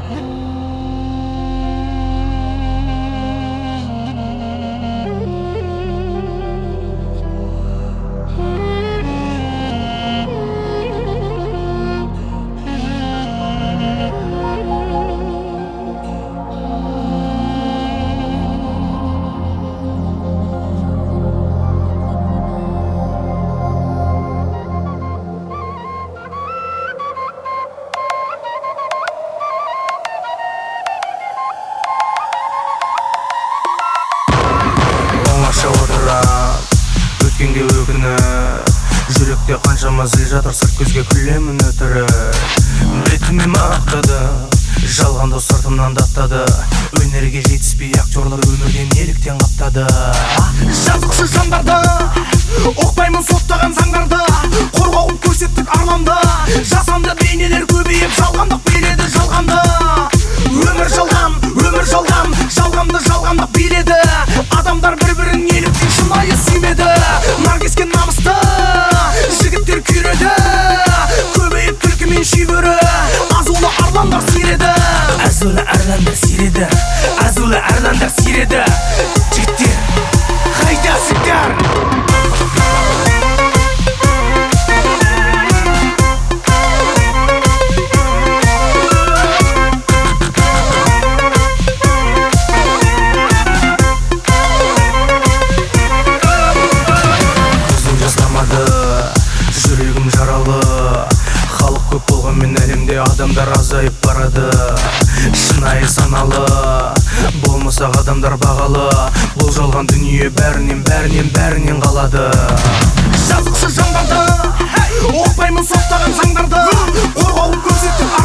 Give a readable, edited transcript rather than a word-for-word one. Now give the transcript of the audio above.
Өткенге өкініп, жүректе қаншама зіл жатыр, сырт көзге күлемін өтірік. Бетіме мақтады, жалған дос сыртымнан даттады. Өнерге жетіспей актерлар өмірден неліктен қаптады. Жазықшы жандарды, оқпаймын соттаған заңдарды. Қорғауын көрсеттік арланды, жасанды бейнелер көбейіп жалғандық биледі жалғанды. Өмір жалған, жалғанды жалғандық биледі. Адамдар бір-бірін неліктен шынайы сүймеді. Нар кескен намысты жігіттер күйреді. Көбейіп түлкі мен шибөрі, азулы арландар сиреді. Азулы арландар сиреді, азулы арландар сиреді. Жігіттер, қайдасыңдар? Жүрегім жаралы, халық көп болғанмен әлемде адамдар азайып барады. Шынайы саналы, болмасақ адамдар бағалы. Бұл жалған дүние бәрінен қалады. Жазықшы жандарды, оқпаймын соттаған заңдарды. Қорғауын көрсеттік